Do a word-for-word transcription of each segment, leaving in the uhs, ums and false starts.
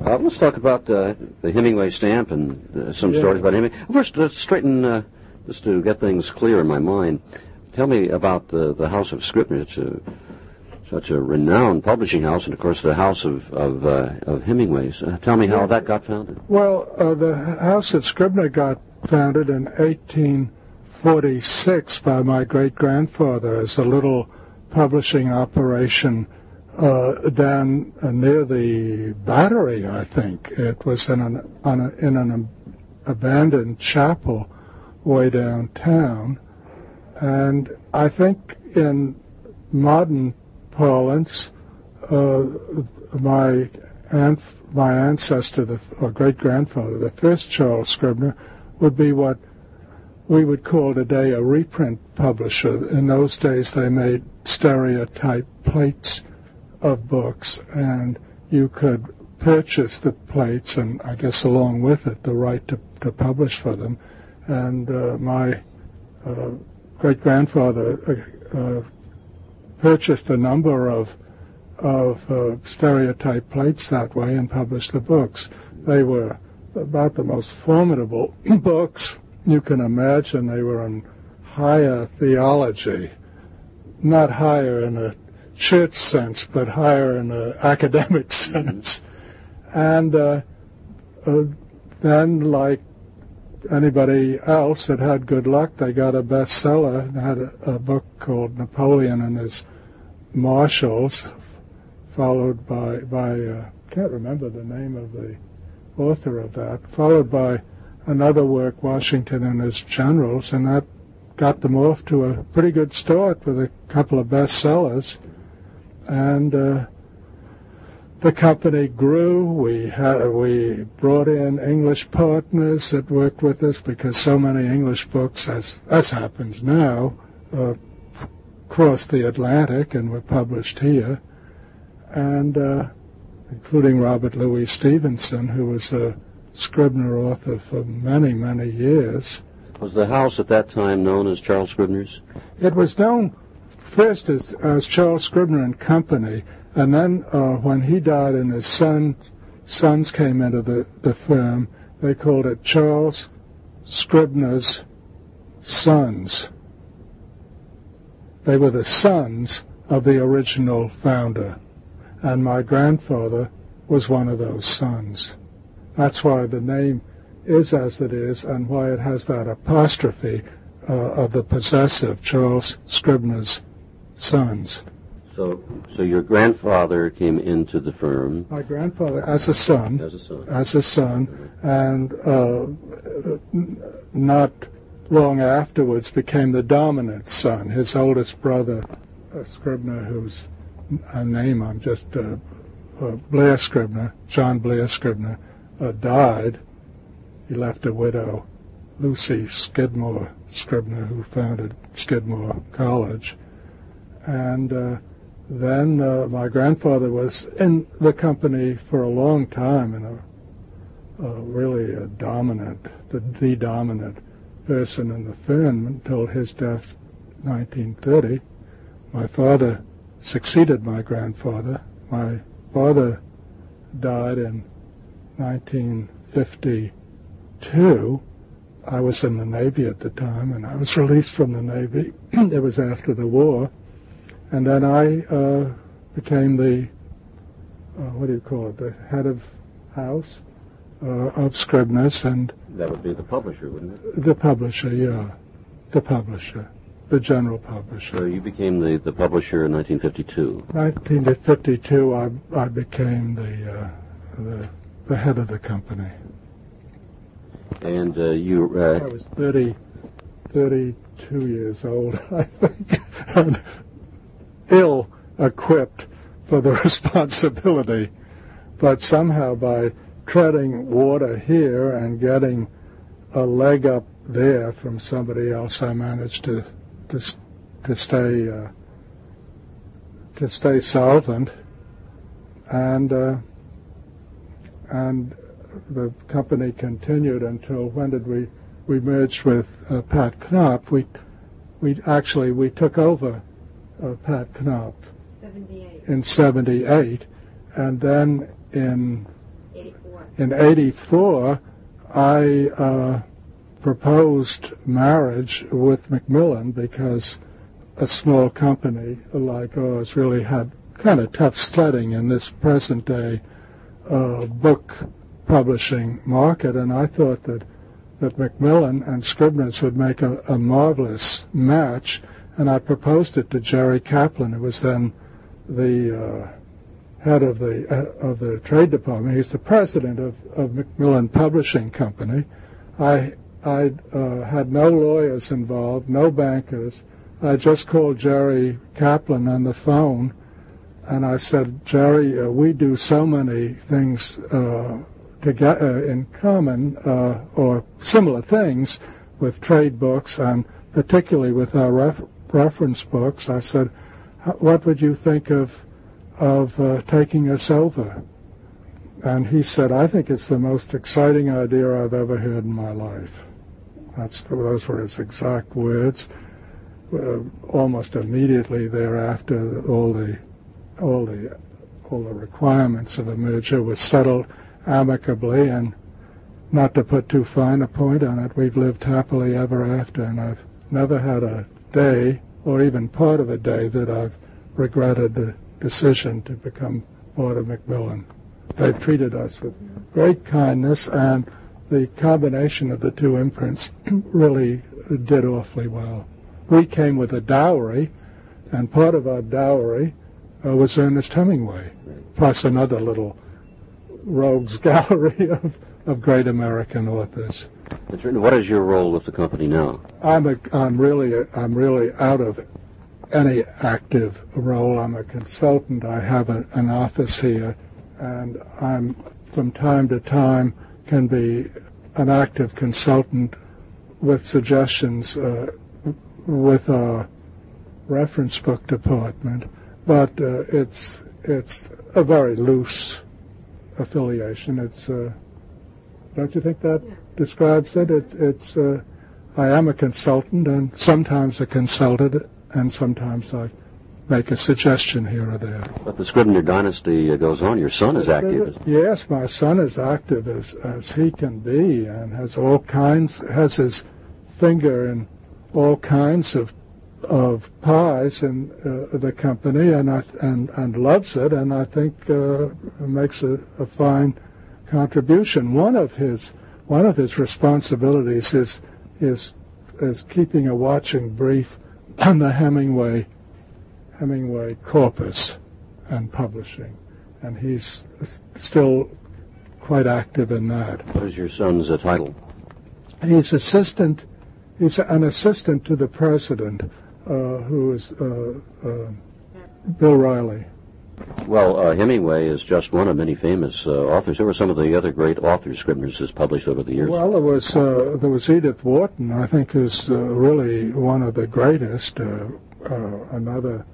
Uh, let's talk about uh, the Hemingway stamp and uh, some yes. stories about Hemingway. First, let's straighten, uh, just to get things clear in my mind, tell me about the, the House of Scribner. It's a, such a renowned publishing house, and, of course, the House of, of, uh, of Hemingway's. Uh, tell me how yes. that got founded. Well, uh, the House of Scribner got founded in eighteen forty-six by my great-grandfather as a little publishing operation Uh, down uh, near the Battery, I think. It was in an, on a, in an um, abandoned chapel way downtown. And I think in modern parlance, uh, my anth- my ancestor, the, or great-grandfather, the first Charles Scribner, would be what we would call today a reprint publisher. In those days, they made stereotype plates of books, and you could purchase the plates, and I guess along with it the right to, to publish for them. And uh, my uh, great-grandfather uh, uh, purchased a number of of uh, stereotype plates that way and published the books. They were about the most formidable books you can imagine. They were in higher theology, not higher in a church sense, but higher in an academic sense. And uh, uh, then, like anybody else that had good luck, they got a bestseller and had a, a book called Napoleon and His Marshals, followed by, by uh, can't remember the name of the author of that, followed by another work, Washington and His Generals, and that got them off to a pretty good start with a couple of bestsellers. And uh, the company grew. We had we brought in English partners that worked with us because so many English books, as as happens now, uh, crossed the Atlantic and were published here, and uh, including Robert Louis Stevenson, who was a Scribner author for many many years. Was the house at that time known as Charles Scribner's? It was known first as, as Charles Scribner and Company, and then uh, when he died and his son, sons came into the, the firm, they called it Charles Scribner's Sons. They were the sons of the original founder, and my grandfather was one of those sons. That's why the name is as it is, and why it has that apostrophe uh, of the possessive, Charles Scribner's Sons. So, so your grandfather came into the firm. My grandfather, as a son, as a son, as a son, and uh, not long afterwards became the dominant son. His oldest brother, uh, Scribner, whose uh, name I'm just uh, uh, Blair Scribner, John Blair Scribner, uh, died. He left a widow, Lucy Skidmore Scribner, who founded Skidmore College. And uh, then uh, my grandfather was in the company for a long time, and a, a really a dominant, the, the dominant person in the firm until his death in nineteen thirty. My father succeeded my grandfather. My father died in nineteen fifty-two. I was in the Navy at the time, and I was released from the Navy. It was after the war. And then I uh, became the, uh, what do you call it, the head of house uh, of Scribner's. And that would be the publisher, wouldn't it? The publisher, yeah. The publisher, the general publisher. So you became the, the publisher in nineteen fifty-two. nineteen fifty-two, I, I became the, uh, the the head of the company. And uh, you... Uh, I was thirty, thirty-two years old, I think, and ill-equipped for the responsibility. But somehow by treading water here and getting a leg up there from somebody else, I managed to to, to stay uh, to stay solvent, and uh, and the company continued until when did we we merged with uh, Pat Knopf. We we actually we took over uh, Pat Knopf seventy-eight. in seventy-eight, and then in eighty-four. In eighty-four, I uh, proposed marriage with Macmillan because a small company like ours really had kind of tough sledding in this present-day uh, book publishing market, and I thought that, that Macmillan and Scribner's would make a, a marvelous match, and I proposed it to Jerry Kaplan, who was then the uh, head of the uh, of the Trade Department. He's the president of, of Macmillan Publishing Company. I I uh, had no lawyers involved, no bankers. I just called Jerry Kaplan on the phone, and I said, Jerry, uh, we do so many things uh, together in common uh, or similar things with trade books, and particularly with our ref- reference books. I said, what would you think of of uh, taking us over? And he said, I think it's the most exciting idea I've ever heard in my life. That's the, those were his exact words. Uh, almost immediately thereafter, all the all the all the requirements of a merger were settled amicably, and not to put too fine a point on it, we've lived happily ever after, and I've never had a day, or even part of a day, that I've regretted the decision to become part of Macmillan. They've treated us with great kindness, and the combination of the two imprints really did awfully well. We came with a dowry, and part of our dowry uh, was Ernest Hemingway, plus another little rogues gallery of, of great American authors. What is your role with the company now? I'm a, I'm really I'm really out of any active role. I'm a consultant. I have a, an office here, and I'm from time to time can be an active consultant with suggestions uh, with our reference book department, but uh, it's it's a very loose affiliation. It's uh, don't you think that yeah. describes it? it it's uh, I am a consultant, and sometimes a consultant, and sometimes I make a suggestion here or there. But the Scribner dynasty goes on. Your son is active. Yes, my son is active as as he can be, and has all kinds has his finger in all kinds of of pies in uh, the company, and I, and and loves it, and I think uh, makes a, a fine contribution. One of his one of his responsibilities is is is keeping a watching brief on the Hemingway Hemingway corpus and publishing, and he's still quite active in that. What is your son's uh, title? He's assistant. He's an assistant to the president, uh, who is uh, uh, Bill Riley. Well, uh, Hemingway is just one of many famous uh, authors. Who were some of the other great authors Scribner's has published over the years? Well, there was uh, there was Edith Wharton, I think, is uh, really one of the greatest. Uh, uh, another.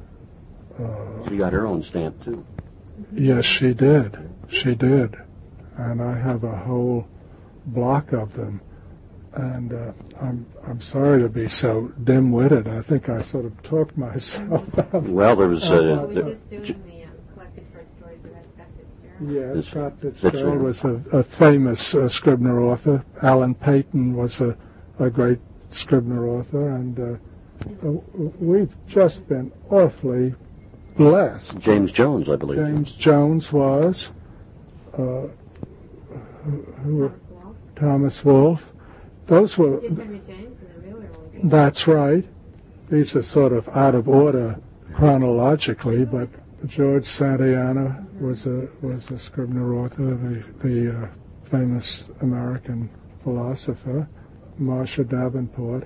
Uh, she got her own stamp too. Yes, she did. She did, and I have a whole block of them. And uh, I'm I'm sorry to be so dim-witted. I think I sort of talked myself out. Well, there was. Uh, uh, we were just doing the um, collected short stories about Scott Fitzgerald. Yes, Scott Fitzgerald was a, a famous uh, Scribner author. Alan Paton was a, a great Scribner author, and uh, we've just been awfully blessed. James Jones, I believe. James Jones was. Uh, who, Thomas Wolfe. Those were. Henry James and the really That's right. These are sort of out of order chronologically, but George Santayana was a was a Scribner author, the the uh, famous American philosopher. Marcia Davenport.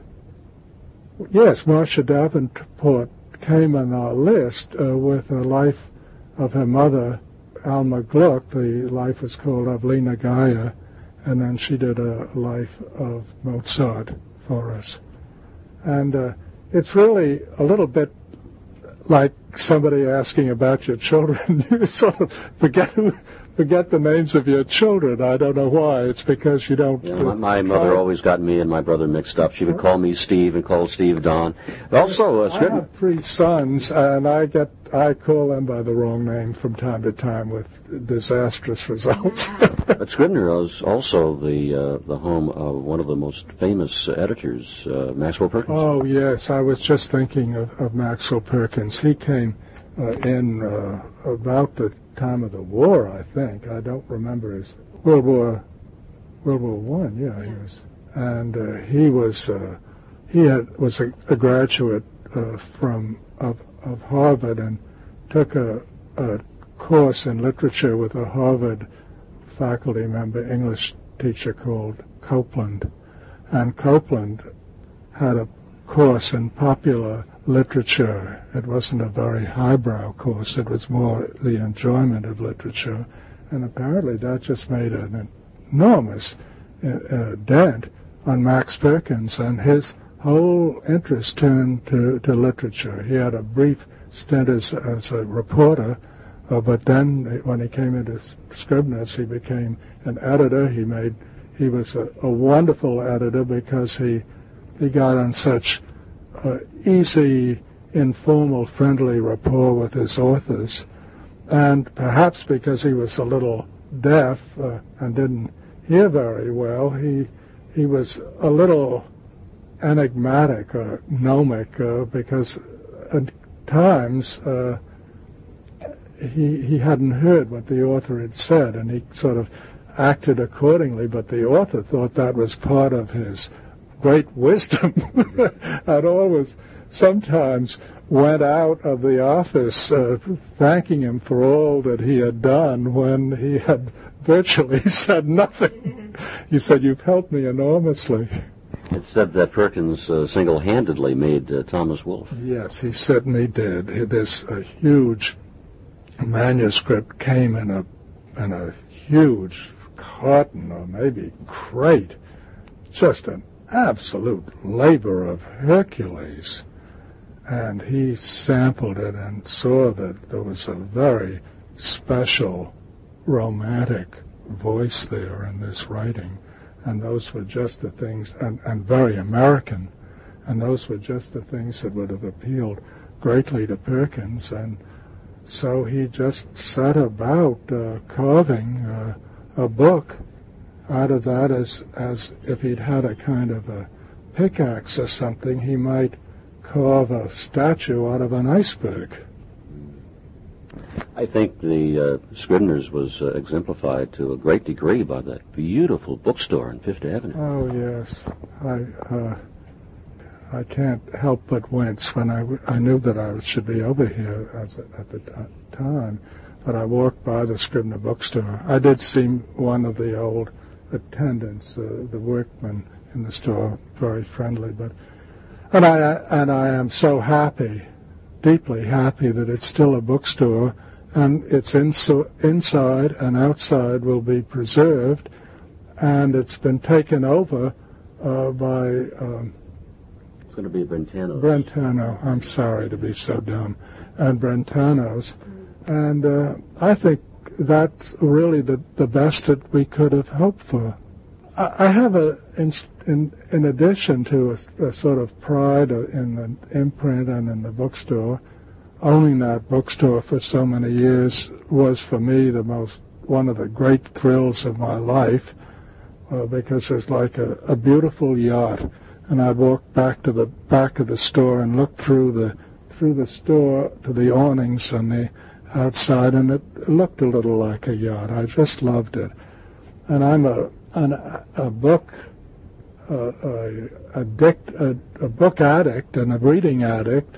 Yes, Marcia Davenport came on our list uh, with a life of her mother, Alma Gluck. The life was called Of Lena Gaia. And then she did a life of Mozart for us. And uh, it's really a little bit like somebody asking about your children. You sort of forget who, forget the names of your children. I don't know why. It's because you don't. Yeah, my, my mother always got me and my brother mixed up. She would call me Steve and call Steve Don. Also, uh, I have three sons, and I get I call them by the wrong name from time to time with disastrous results. But Scribner was also the uh, the home of one of the most famous uh, editors, uh, Maxwell Perkins. Oh yes, I was just thinking of, of Maxwell Perkins. He came uh, in uh, about the time of the war, I think. I don't remember his World War World War One. Yeah, he was, and uh, he was uh, he had was a, a graduate uh, from of of Harvard and took a, a course in literature with a Harvard faculty member, English teacher called Copeland, and Copeland had a course in popular literature. It wasn't a very highbrow course. It was more the enjoyment of literature. And apparently that just made an enormous uh, dent on Max Perkins, and his whole interest turned to, to literature. He had a brief stint as, as a reporter, uh, but then when he came into Scribner's, he became an editor. He made he was a, a wonderful editor because he he got on such uh, easy, informal, friendly rapport with his authors, and perhaps because he was a little deaf uh, and didn't hear very well, he he was a little enigmatic or gnomic uh, because at times uh, he he hadn't heard what the author had said, and he sort of acted accordingly, but the author thought that was part of his great wisdom and always sometimes went out of the office uh, thanking him for all that he had done when he had virtually said nothing. He said, "You've helped me enormously." It's said that Perkins uh, single-handedly made uh, Thomas Wolfe. Yes, he certainly did. This a huge manuscript came in a in a huge carton or maybe crate, just an absolute labor of Hercules. And he sampled it and saw that there was a very special romantic voice there in this writing. And those were just the things, and, and very American, and those were just the things that would have appealed greatly to Perkins. And so he just set about uh, carving uh, a book out of that, as as if he'd had a kind of a pickaxe or something, he might carve a statue out of an iceberg. I think the uh, Scribner's was uh, exemplified to a great degree by that beautiful bookstore on Fifth Avenue. Oh yes, I uh, I can't help but wince when I, w- I knew that I should be over here as a, at the t- time, but I walked by the Scribner bookstore. I did see one of the old attendants, uh, the workman in the store, very friendly, but and I and I am so happy, deeply happy that it's still a bookstore, and it's inso- inside and outside will be preserved, and it's been taken over uh, by um, it's going to be Brentano's. Brentano. I'm sorry to be so dumb, and Brentano's, and uh, I think that's really the the best that we could have hoped for. I, I have a in, in in addition to a, a sort of pride in the imprint and in the bookstore. Owning that bookstore for so many years was for me the most one of the great thrills of my life, uh, because it was like a, a beautiful yacht, and I'd walk back to the back of the store and look through the through the store to the awnings on the outside, and it looked a little like a yacht. I just loved it, and I'm a an, a book uh, a, addict a, a book addict and a reading addict.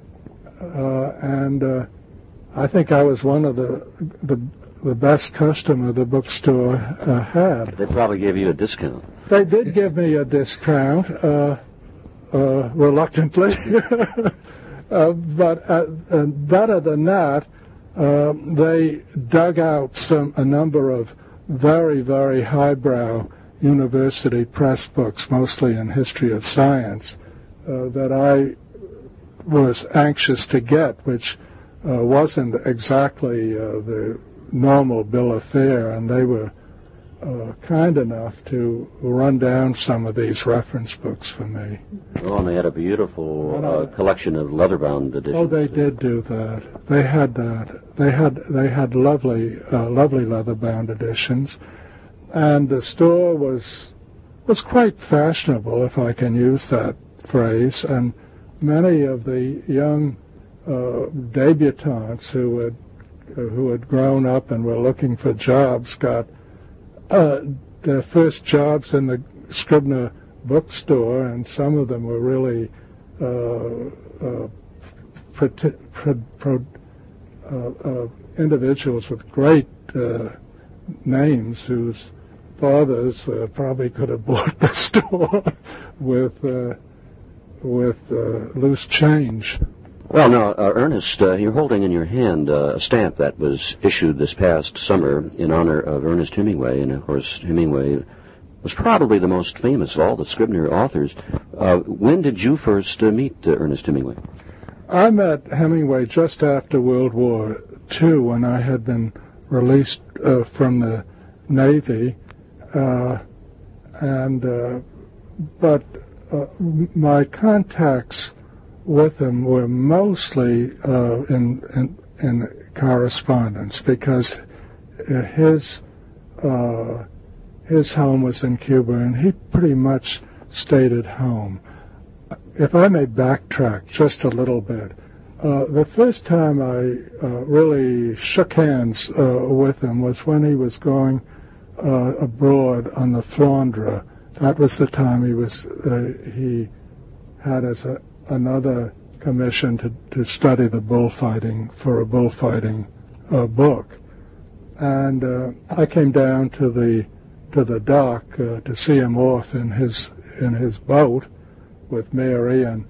Uh, and uh, I think I was one of the the, the best customer the bookstore uh, had. They probably gave you a discount. They did give me a discount, uh, uh, reluctantly. uh, but uh, and better than that, uh, they dug out some a number of very, very highbrow university press books, mostly in history of science, uh, that I was anxious to get, which uh, wasn't exactly uh, the normal bill of fare, and they were uh, kind enough to run down some of these reference books for me. Oh, and they had a beautiful uh, collection of leather-bound editions. Oh, they did do that. They had that. They had they had lovely, uh, lovely leather-bound editions, and the store was was quite fashionable, if I can use that phrase. And many of the young uh, debutantes who had who had grown up and were looking for jobs got uh, their first jobs in the Scribner bookstore, and some of them were really uh, uh, pro- pro- pro- uh, uh, individuals with great uh, names whose fathers uh, probably could have bought the store with uh, with uh, loose change. Well, now, uh, Ernest, uh, you're holding in your hand uh, a stamp that was issued this past summer in honor of Ernest Hemingway, and of course Hemingway was probably the most famous of all the Scribner authors. Uh, when did you first uh, meet uh, Ernest Hemingway? I met Hemingway just after World War Two, when I had been released uh, from the Navy, uh, and uh, but uh, my contacts with him were mostly uh, in, in in correspondence, because his uh, his home was in Cuba, and he pretty much stayed at home. If I may backtrack just a little bit, uh, the first time I uh, really shook hands uh, with him was when he was going uh, abroad on the Flandre. That was the time he was uh, he had as a another commission to, to study the bullfighting for a bullfighting uh, book, and uh, I came down to the to the dock uh, to see him off in his in his boat with Mary, and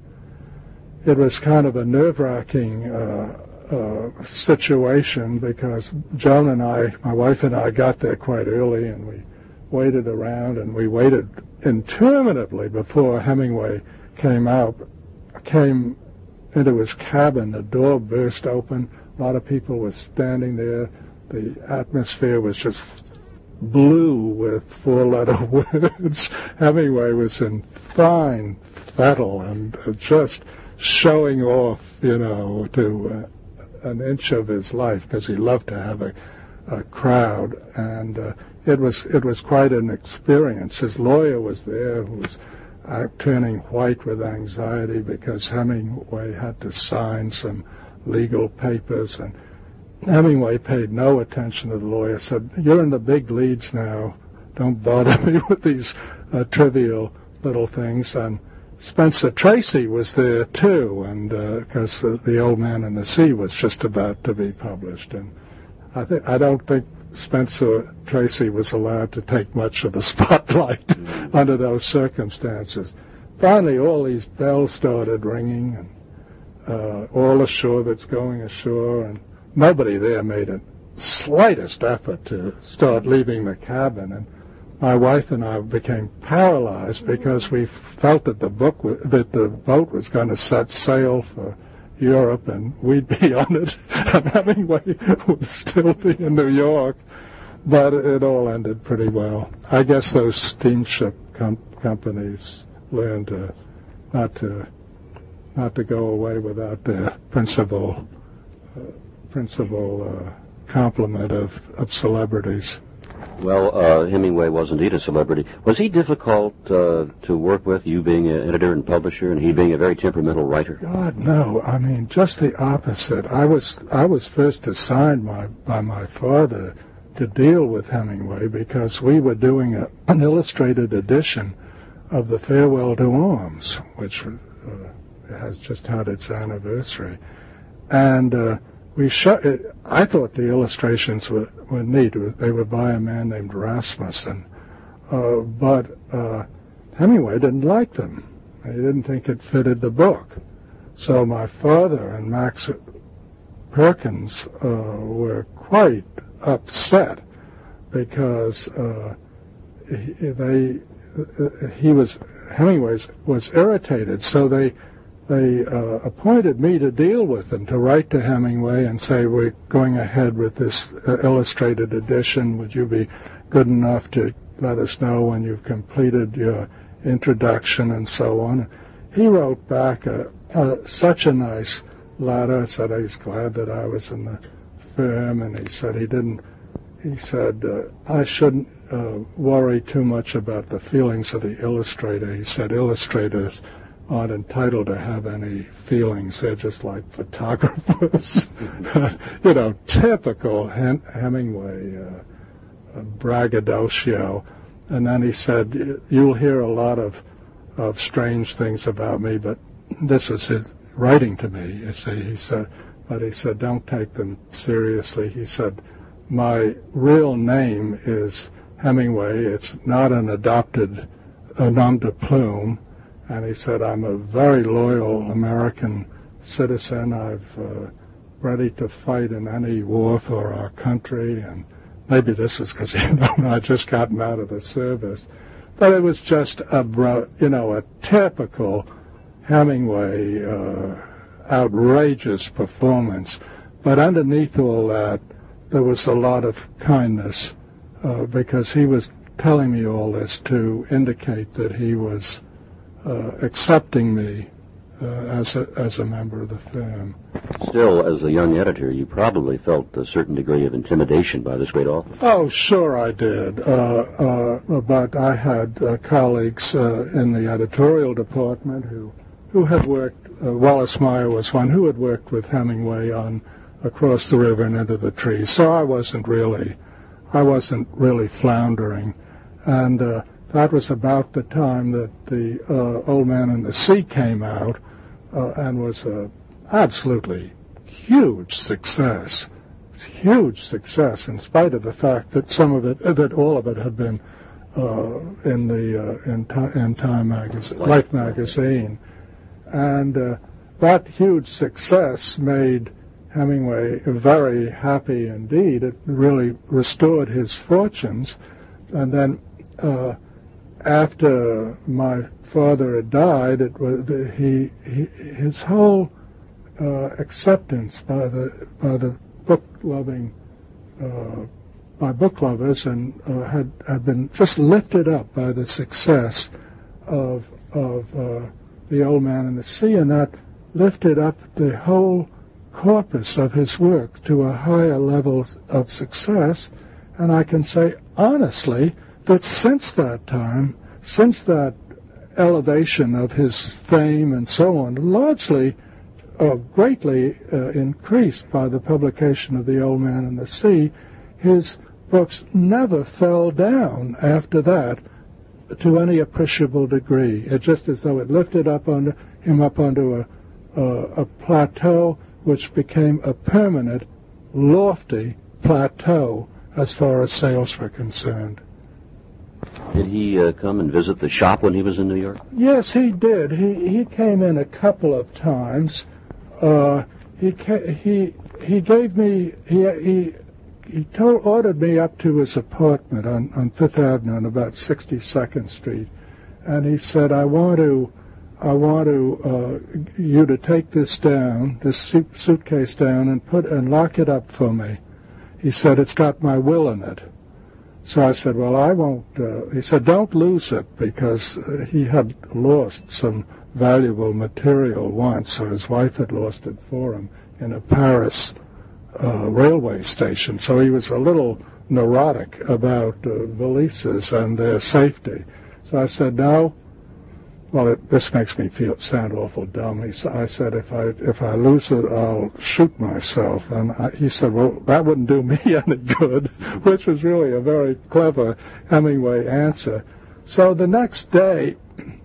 it was kind of a nerve-wracking uh, uh, situation, because Joan and I, my wife and I, got there quite early, and we waited around, and we waited interminably before Hemingway came out. Came into his cabin, the door burst open, a lot of people were standing there, the atmosphere was just blue with four-letter words. Hemingway was in fine fettle and uh, just showing off, you know, to uh, an inch of his life, because he loved to have a, a crowd, and uh, it was it was quite an experience. His lawyer was there, who was Uh, turning white with anxiety because Hemingway had to sign some legal papers, and Hemingway paid no attention to the lawyer, said, "You're in the big leads now, don't bother me with these uh, trivial little things." And Spencer Tracy was there too, and because uh, The Old Man and the Sea was just about to be published, and I think I don't think Spencer Tracy was allowed to take much of the spotlight under those circumstances. Finally, all these bells started ringing, and uh, all ashore that's going ashore, and nobody there made a slightest effort to start leaving the cabin. And my wife and I became paralyzed because we felt that the book w- that the boat was going to set sail for Europe, and we'd be on it, and Hemingway would still be in New York. But it all ended pretty well. I guess those steamship com- companies learned to, not to not to go away without their principal uh, principal uh, complement of, of celebrities. Well, uh, Hemingway was indeed a celebrity. Was he difficult uh, to work with, you being an editor and publisher, and he being a very temperamental writer? God, no. I mean, just the opposite. I was I was first assigned my, by my father to deal with Hemingway because we were doing a, an illustrated edition of The Farewell to Arms, which uh, has just had its anniversary. And uh, we show, I thought the illustrations were, were neat. They were by a man named Rasmussen. Uh, but uh, Hemingway didn't like them. He didn't think it fitted the book. So my father and Max Perkins uh, were quite upset because uh, he, they he was Hemingway was irritated. So they they uh, appointed me to deal with them, to write to Hemingway and say, we're going ahead with this uh, illustrated edition. Would you be good enough to let us know when you've completed your introduction and so on? He wrote back a, a, such a nice letter, said he was glad that I was in the firm, and he said he didn't, he said, uh, I shouldn't uh, worry too much about the feelings of the illustrator. He said illustrators aren't entitled to have any feelings. They're just like photographers. You know, typical Hem- Hemingway uh, braggadocio. And then he said, you'll hear a lot of, of strange things about me, but this was his writing to me, you see. He said, but he said, don't take them seriously. He said, my real name is Hemingway. It's not an adopted a nom de plume. And he said, I'm a very loyal American citizen. I've uh, ready to fight in any war for our country. And maybe this is because, you know, I'd just gotten out of the service. But it was just a, you know, a typical Hemingway uh, outrageous performance. But underneath all that, there was a lot of kindness uh, because he was telling me all this to indicate that he was uh, accepting me uh, as a as a member of the firm. Still, as a young editor, you probably felt a certain degree of intimidation by this great author. Oh, sure I did. Uh, uh, but I had uh, colleagues uh, in the editorial department who, who had worked, uh, Wallace Meyer was one, who had worked with Hemingway on Across the River and Into the Trees. So I wasn't really, I wasn't really floundering. And uh, that was about the time that the uh, Old Man and the Sea came out uh, and was a absolutely huge success, huge success, in spite of the fact that some of it, that all of it had been uh, in the uh, in, ti- in Time magazine, Life magazine, and uh, that huge success made Hemingway very happy indeed. It really restored his fortunes, and then uh, after my father had died, it was he, he his whole Uh, acceptance by the by the book loving uh, by book lovers and uh, had had been just lifted up by the success of of uh, the Old Man and the Sea, and that lifted up the whole corpus of his work to a higher level of success. And I can say honestly that since that time, since that elevation of his fame and so on, largely Uh, greatly uh, increased by the publication of The Old Man and the Sea, his books never fell down after that to any appreciable degree. It's just as though it lifted up on him up onto a, uh, a plateau which became a permanent, lofty plateau as far as sales were concerned. Did he uh, come and visit the shop when he was in New York? Yes, he did. He he came in a couple of times. Uh, he he he gave me he he he told ordered me up to his apartment on, on Fifth Avenue on about sixty-second Street, and he said, "I want to I want to uh, you to take this down, this suit, suitcase down, and put and lock it up for me." He said, "It's got my will in it." So I said, "Well, I won't." Uh, he said, "Don't lose it," because uh, he had lost some valuable material once, so his wife had lost it for him in a Paris uh, railway station. So he was a little neurotic about uh, valises and their safety. So I said, "No." Well, it, this makes me feel sound awful dumb. He, I said, "If I if I lose it, I'll shoot myself." And I, he said, "Well, that wouldn't do me any good," which was really a very clever Hemingway answer. So the next day,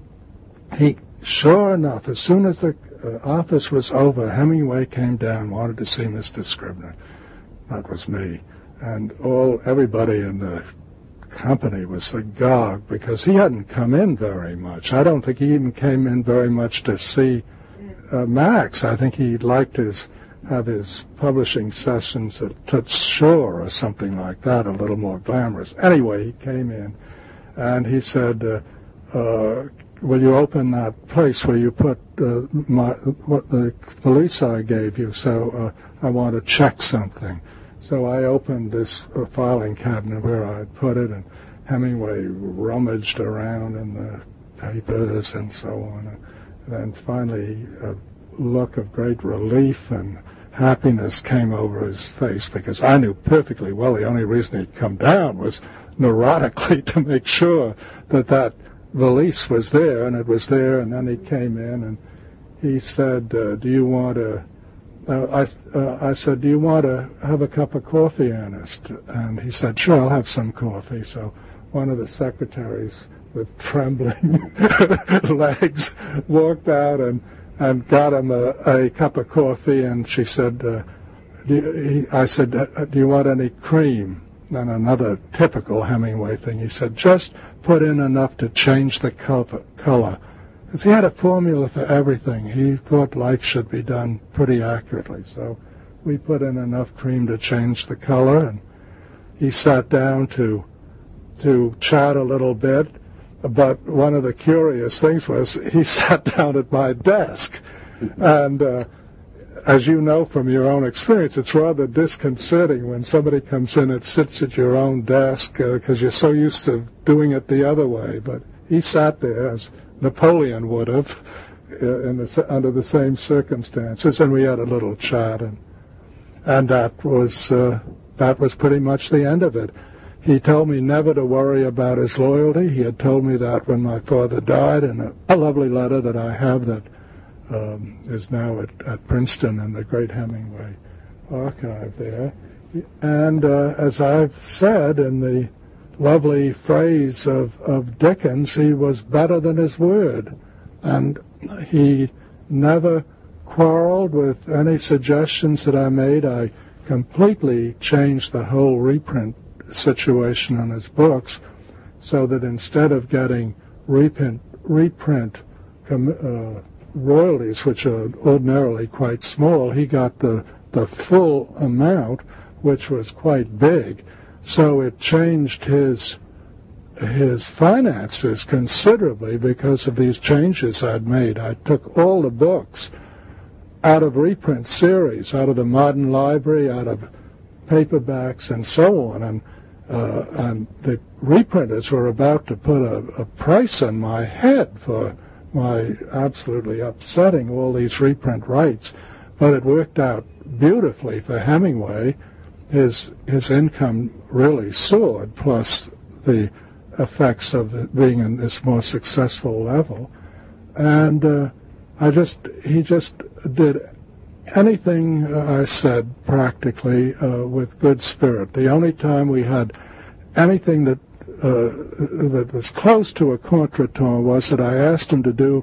he. Sure enough, as soon as the uh, office was over, Hemingway came down, wanted to see Mister Scribner. That was me. And all everybody in the company was agog because he hadn't come in very much. I don't think he even came in very much to see uh, Max. I think he liked his have his publishing sessions at Toots Shore or something like that, a little more glamorous. Anyway, he came in, and he said, uh, uh, will you open that place where you put uh, my what the valise I gave you? So uh, I want to check something. So I opened this uh, filing cabinet where I had put it, and Hemingway rummaged around in the papers and so on. And then finally a look of great relief and happiness came over his face, because I knew perfectly well the only reason he'd come down was neurotically to make sure that that valise was there, and it was there. And then he came in and he said, uh, do you want to, uh, I, uh, I said, do you want to have a cup of coffee, Ernest? And he said, sure, I'll have some coffee. So one of the secretaries with trembling legs walked out and, and got him a, a cup of coffee, and she said, uh, do you, he, I said, do you want any cream? And another typical Hemingway thing, he said, just put in enough to change the color. Because he had a formula for everything. He thought life should be done pretty accurately. So we put in enough cream to change the color, and he sat down to to chat a little bit. But one of the curious things was he sat down at my desk. And uh, as you know from your own experience, it's rather disconcerting when somebody comes in and sits at your own desk because uh, you're so used to doing it the other way. But he sat there as Napoleon would have uh, in the, under the same circumstances, and we had a little chat, and and that was uh, that was pretty much the end of it. He told me never to worry about his loyalty. He had told me that when my father died, in a, a lovely letter that I have that um, is now at, at Princeton in the great Hemingway archive there. And uh, as I've said in the lovely phrase of, of Dickens, he was better than his word. And he never quarreled with any suggestions that I made. I completely changed the whole reprint situation on his books, so that instead of getting reprint, reprint uh, royalties, which are ordinarily quite small, he got the, the full amount, which was quite big. So it changed his his finances considerably because of these changes I'd made. I took all the books out of reprint series, out of the Modern Library, out of paperbacks and so on, and uh, and the reprinters were about to put a, a price on my head for my absolutely upsetting all these reprint rights. But it worked out beautifully for Hemingway. His his income really soared, plus the effects of it being in this more successful level. And uh, I just he just did anything uh, I said practically uh, with good spirit. The only time we had anything that uh, that was close to a contretemps was that I asked him to do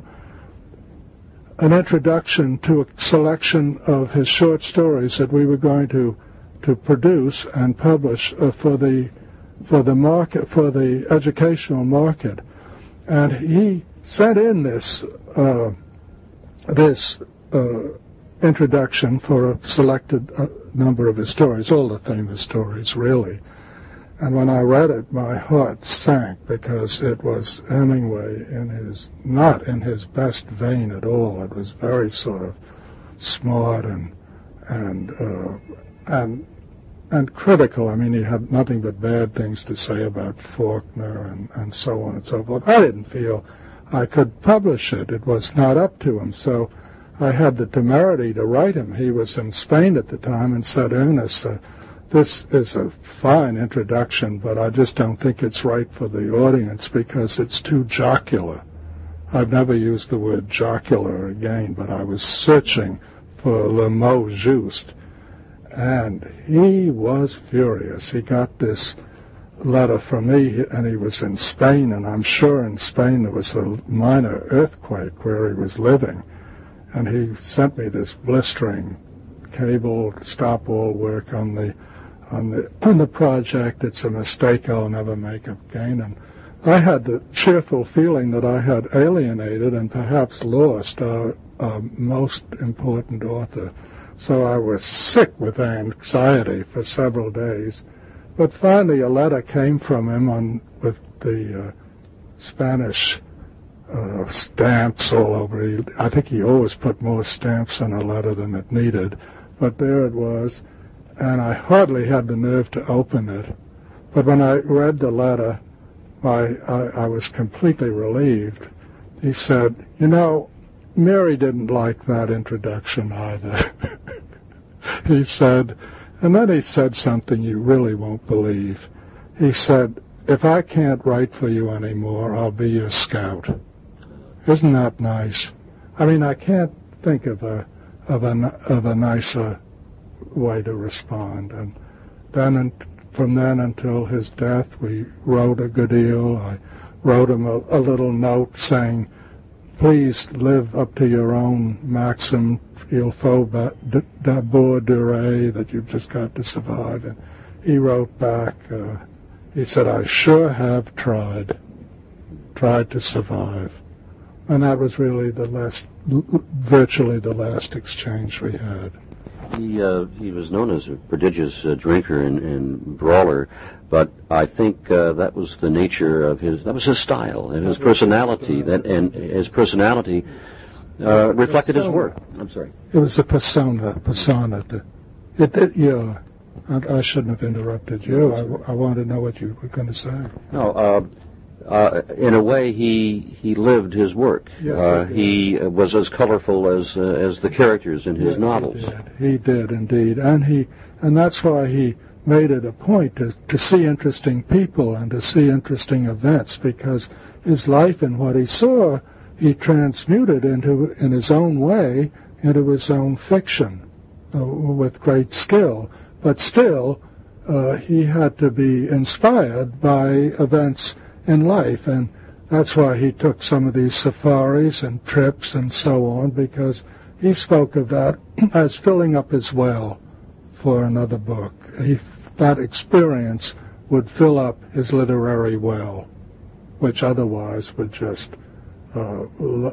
an introduction to a selection of his short stories that we were going to to produce and publish uh, for the for the market for the educational market, and he sent in this uh, this. Uh, introduction for a selected uh, number of his stories, all the famous stories, really. And when I read it, my heart sank, because it was Hemingway in his, not in his best vein at all. It was very sort of smart and and uh, and and critical. I mean, he had nothing but bad things to say about Faulkner and, and so on and so forth. I didn't feel I could publish it. It was not up to him. So I had the temerity to write him. He was in Spain at the time and said, Ernest, uh, this is a fine introduction, but I just don't think it's right for the audience because it's too jocular. I've never used the word jocular again, but I was searching for le mot juste. And he was furious. He got this letter from me, and he was in Spain, and I'm sure in Spain there was a minor earthquake where he was living. And he sent me this blistering cable, stop all work on the on the on the project. It's a mistake I'll never make again. And I had the cheerful feeling that I had alienated and perhaps lost our, our most important author. So I was sick with anxiety for several days. But finally a letter came from him on with the uh, Spanish uh, stamps all over. He, I think he always put more stamps in a letter than it needed. But there it was, and I hardly had the nerve to open it. But when I read the letter, I, I, I was completely relieved. He said, you know, Mary didn't like that introduction either. He said, and then he said something you really won't believe. He said, if I can't write for you anymore, I'll be your scout. Isn't that nice? I mean, I can't think of a of a of a nicer way to respond. And then, and from then until his death, we wrote a good deal. I wrote him a, a little note saying, please live up to your own maxim, il faut d'abord durer, that you've just got to survive. And he wrote back, uh, he said, I sure have tried, tried to survive. And that was really the last, virtually the last exchange we had. He uh, he was known as a prodigious uh, drinker and, and brawler, but I think uh, that was the nature of his. That was his style and his personality. That and his personality uh, reflected his work. I'm sorry. It was a persona. Persona. It, it, yeah. I, I shouldn't have interrupted you. I, I wanted to know what you were going to say. No. Uh, Uh, in a way, he he lived his work. Yes, uh, he, he was as colorful as uh, as the characters in his yes, novels. He did. he did indeed, and he and that's why he made it a point to to see interesting people and to see interesting events, because his life and what he saw, he transmuted into in his own way into his own fiction uh, with great skill. But still, uh, he had to be inspired by events in life, and that's why he took some of these safaris and trips and so on, because he spoke of that as filling up his well for another book. He, that experience would fill up his literary well, which otherwise would just uh,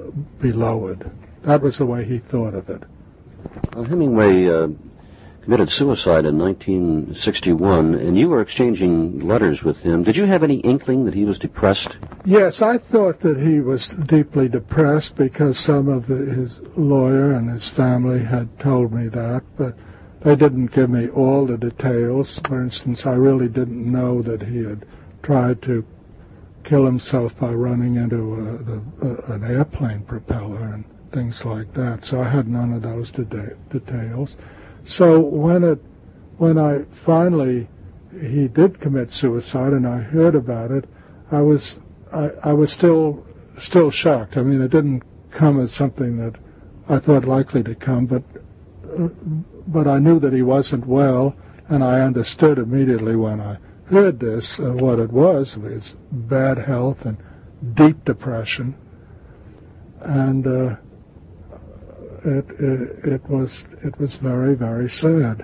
be lowered. That was the way he thought of it. Well, Hemingway uh, committed suicide in nineteen sixty-one, and you were exchanging letters with him. Did you have any inkling that he was depressed? Yes, I thought that he was deeply depressed because some of the, his lawyer and his family had told me that, but they didn't give me all the details. For instance, I really didn't know that he had tried to kill himself by running into a, the, a, an airplane propeller and things like that, so I had none of those de- details. So when it, when I finally, he did commit suicide, and I heard about it, I was, I, I was still, still shocked. I mean, it didn't come as something that I thought likely to come, but, uh, but I knew that he wasn't well, and I understood immediately when I heard this uh, what it was. It was bad health and deep depression, and. Uh, It, it it was it was very, very sad.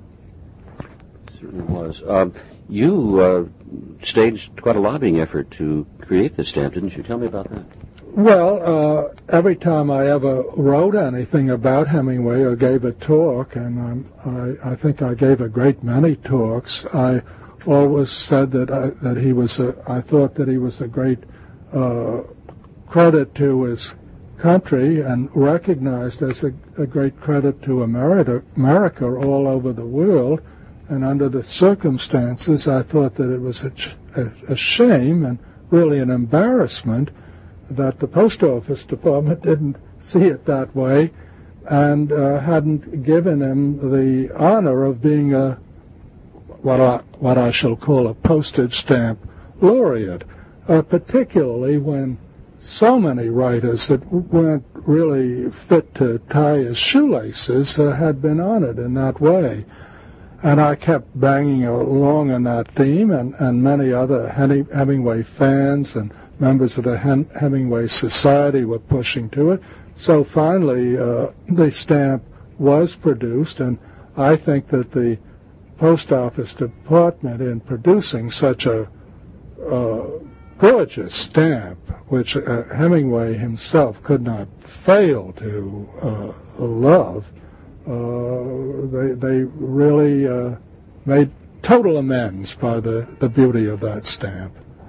It certainly was. Um, you uh, staged quite a lobbying effort to create this stamp, didn't you? Tell me about that. Well, uh, every time I ever wrote anything about Hemingway or gave a talk, and um, I, I think I gave a great many talks, I always said that I, that he was a, I thought that he was a great uh, credit to his country and recognized as a, a great credit to America, America all over the world. And under the circumstances, I thought that it was a, a, a shame and really an embarrassment that the Post Office Department didn't see it that way and uh, hadn't given him the honor of being a what I, what I shall call a postage stamp laureate, uh, particularly when so many writers that weren't really fit to tie his shoelaces uh, had been honored in that way. And I kept banging along on that theme, and, and many other Hemingway fans and members of the Hemingway Society were pushing to it. So finally, uh, the stamp was produced, and I think that the Post Office Department, in producing such a uh, gorgeous stamp, which uh, Hemingway himself could not fail to uh, love, uh, they, they really uh, made total amends by the, the beauty of that stamp.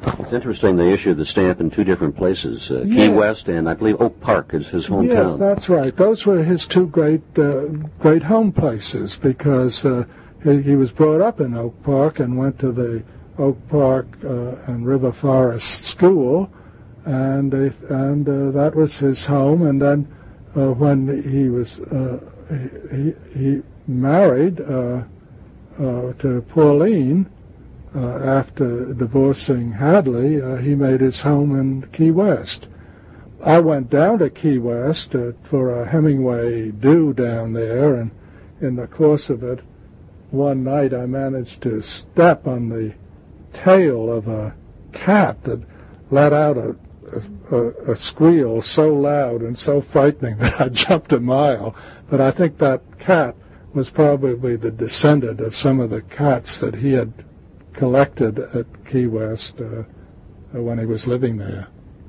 It's interesting they issued the stamp in two different places, uh, Yeah. Key West and I believe Oak Park is his hometown. Yes, that's right. Those were his two great uh, great home places because uh, he, he was brought up in Oak Park and went to the Oak Park uh, and River Forest School, and they, and uh, that was his home. And then uh, when he was uh, he, he married uh, uh, to Pauline. Uh, after divorcing Hadley, uh, he made his home in Key West. I went down to Key West uh, for a Hemingway do down there, and in the course of it, one night I managed to step on the tail of a cat that let out a, a, a squeal so loud and so frightening that I jumped a mile. But I think that cat was probably the descendant of some of the cats that he had collected at Key West uh, when he was living there.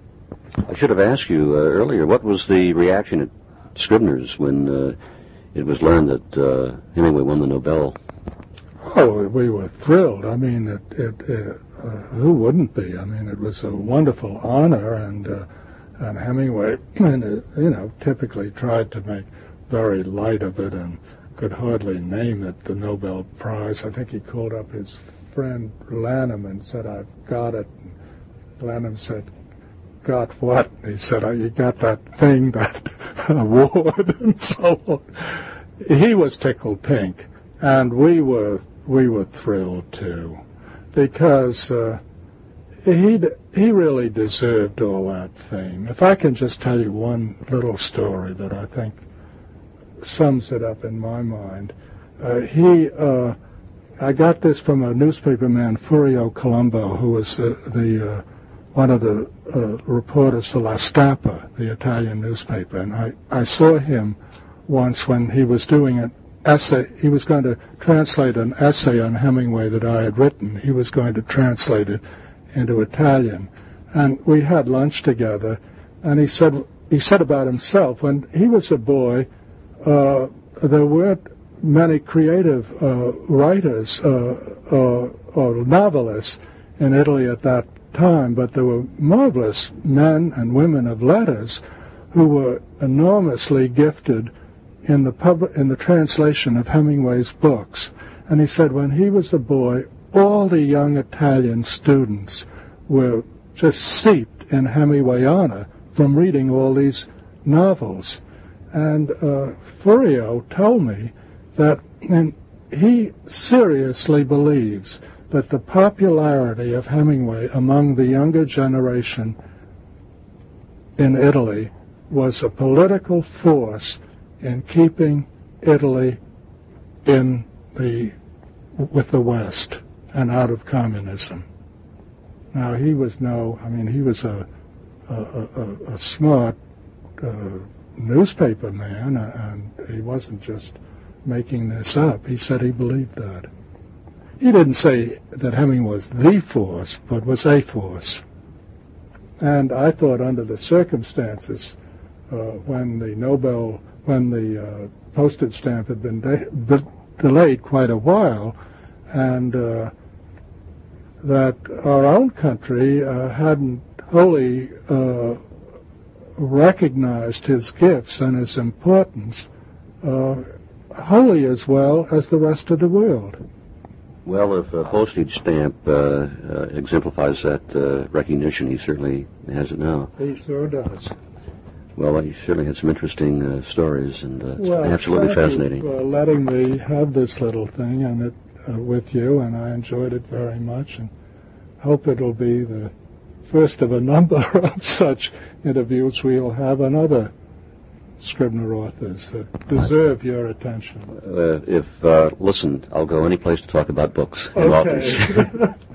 I should have asked you uh, earlier, what was the reaction at Scribner's when uh, it was learned that uh, Hemingway won the Nobel? Oh, we were thrilled. I mean, it, it, it, uh, who wouldn't be? I mean, it was a wonderful honor, and uh, and Hemingway, and, uh, you know, typically tried to make very light of it and could hardly name it the Nobel Prize. I think he called up his friend Lanham and said, "I've got it." Lanham said, "Got what?" He said, "Oh, you got that thing, that award," and so on. He was tickled pink, and we were we were thrilled too, because uh, he he really deserved all that fame. If I can just tell you one little story that I think sums it up in my mind, uh, he. Uh, I got this from a newspaper man, Furio Colombo, who was uh, the uh, one of the uh, reporters for La Stampa, the Italian newspaper. And I, I saw him once when he was doing an essay. He was going to translate an essay on Hemingway that I had written. He was going to translate it into Italian. And we had lunch together. And he said he said about himself, when he was a boy, uh, there weren't many creative uh, writers uh, uh, or novelists in Italy at that time, but there were marvelous men and women of letters who were enormously gifted in the pub- in the translation of Hemingway's books. And he said when he was a boy, all the young Italian students were just seeped in Hemingwayana from reading all these novels. And uh, Furio told me that and he seriously believes that the popularity of Hemingway among the younger generation in Italy was a political force in keeping Italy in the with the West and out of communism. Now he was no, I mean he was a a, a, a smart uh, newspaper man, and he wasn't just making this up. He said he believed that. He didn't say that Hemingway was the force, but was a force. And I thought under the circumstances, uh, when the Nobel, when the uh, postage stamp had been de- de- delayed quite a while, and uh, that our own country uh, hadn't wholly uh, recognized his gifts and his importance, uh, wholly as well as the rest of the world. Well, if a postage stamp uh, uh, exemplifies that uh, recognition, he certainly has it now. He sure does. Well, he certainly had some interesting uh, stories, and uh, it's Well, absolutely thank fascinating. you for letting me have this little thing and it uh, with you, and I enjoyed it very much, and hope it'll be the first of a number of such interviews we'll have on other Scribner authors that deserve your attention. Uh, if, uh, listen, I'll go any place to talk about books and Okay. authors.